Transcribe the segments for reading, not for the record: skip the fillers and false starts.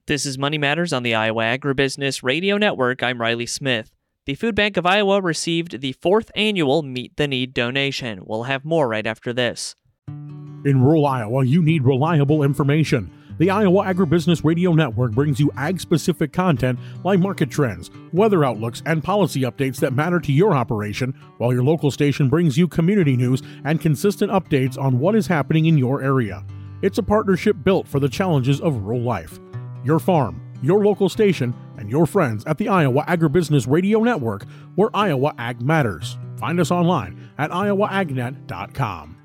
This is Money Matters on the Iowa Agribusiness Radio Network. I'm Riley Smith. The Food Bank of Iowa received the 4th annual Meet the Need donation. We'll have more right after this. In rural Iowa, you need reliable information. The Iowa Agribusiness Radio Network brings you ag-specific content like market trends, weather outlooks, and policy updates that matter to your operation, while your local station brings you community news and consistent updates on what is happening in your area. It's a partnership built for the challenges of rural life. Your farm, your local station, and your friends at the Iowa Agribusiness Radio Network, where Iowa Ag matters. Find us online at iowaagnet.com.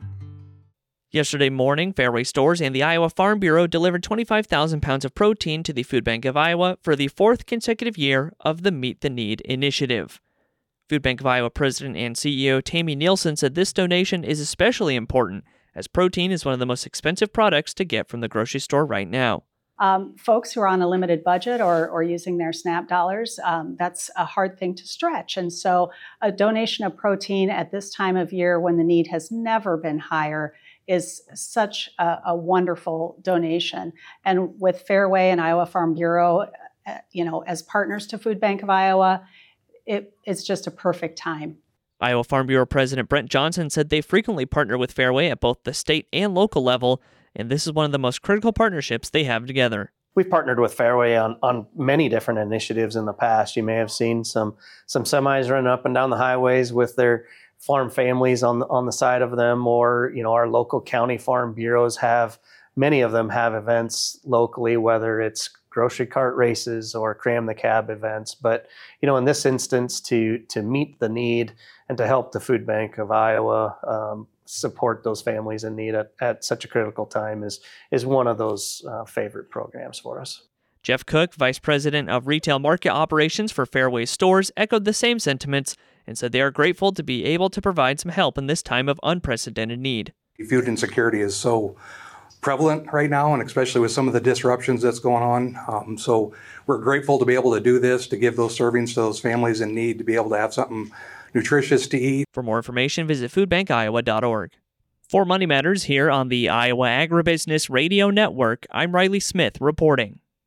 Yesterday morning, Fairway Stores and the Iowa Farm Bureau delivered 25,000 pounds of protein to the Food Bank of Iowa for the 4th consecutive year of the Meet the Need initiative. Food Bank of Iowa President and CEO Tammy Nielsen said this donation is especially important, as protein is one of the most expensive products to get from the grocery store right now. Folks who are on a limited budget or using their SNAP dollars, that's a hard thing to stretch. And so a donation of protein at this time of year when the need has never been higher is such a wonderful donation. And with Fairway and Iowa Farm Bureau, as partners to Food Bank of Iowa, it's just a perfect time. Iowa Farm Bureau President Brent Johnson said they frequently partner with Fairway at both the state and local level, and this is one of the most critical partnerships they have together. We've partnered with Fairway on many different initiatives in the past. You may have seen some semis running up and down the highways with their farm families on the side of them, or our local county farm bureaus many of them have events locally, whether it's grocery cart races or cram the cab events. But in this instance, to meet the need and to help the Food Bank of Iowa support those families in need at such a critical time is one of those favorite programs for us. Jeff Cook, Vice President of Retail Market Operations for Fairway Stores, echoed the same sentiments and said they are grateful to be able to provide some help in this time of unprecedented need. Food insecurity is so prevalent right now, and especially with some of the disruptions that's going on. So we're grateful to be able to do this, to give those servings to those families in need, to be able to have something nutritious to eat. For more information, visit foodbankiowa.org. For Money Matters here on the Iowa Agribusiness Radio Network, I'm Riley Smith reporting.